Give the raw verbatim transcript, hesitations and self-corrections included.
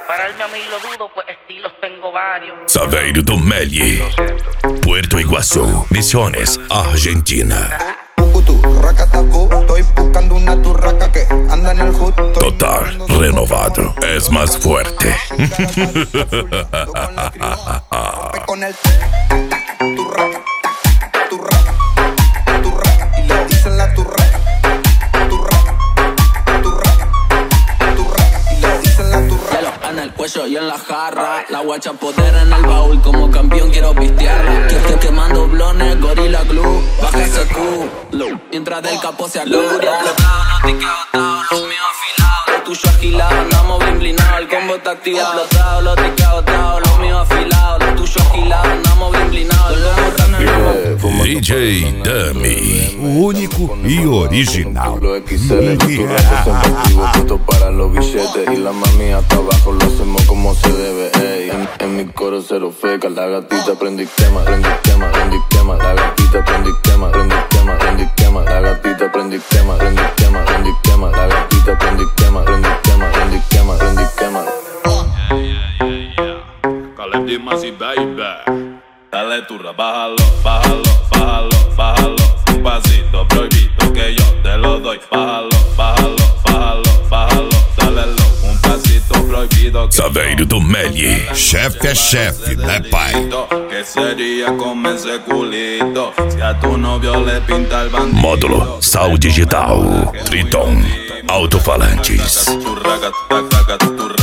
Pararme a mí lo dudo, pues estilos tengo varios. Saveiro do Melli, Puerto Iguazú, Misiones, Argentina. Estoy buscando una turraca que anda en el hood. Total, renovado, es más fuerte. Con el turraca, turraca, turraca. Y le dicen la turraca, turraca, turraca, turraca. Y le dicen la turraca. En el cuello y en la jarra, la guacha poder en el baúl, como campeón quiero pistearla. Que, que quemando blones, Gorilla Glue, baja ese Q. Mientras del capo se aluria. Los bravos no te agotado, los míos afilados. Lo tuyo agilado, andamos bien blinados, el combo está activado. Los bravos los te agotado, los míos afilados. Lo tuyo agilado, andamos bien blinados, el combo está activado. D J Dummy, o único e original. Los X L, tus ratos son contigo, puestos para los billetes. Y la mami hasta abajo lo hacemos como se debe, ey. En, en mi coro cero feca, la gatita prende y quema, prende y quema, prende y quema. La gatita prende y quema, prende y quema, prende y quema. La gatita prende y quema, prende y quema, prende y quema. La gatita prende y quema, prende y quema, prende y quema, prende y quema. Yeah, yeah, yeah, yeah. Khaled y Masi, baby. Dale turra, bájalo, bájalo, bájalo, bájalo. Un pasito prohibido que yo te lo doy. Bájalo, bájalo, bájalo, bájalo. Dale-lo, un pasito prohibido que Saveiro do Melli, Chefe é chefe, né, pai? ¿Qué sería con ese culito? Si a tu novio le pinta el bandido. Módulo Sal Digital, Triton, Alto-Falantes. Turraca, turraca, turraca.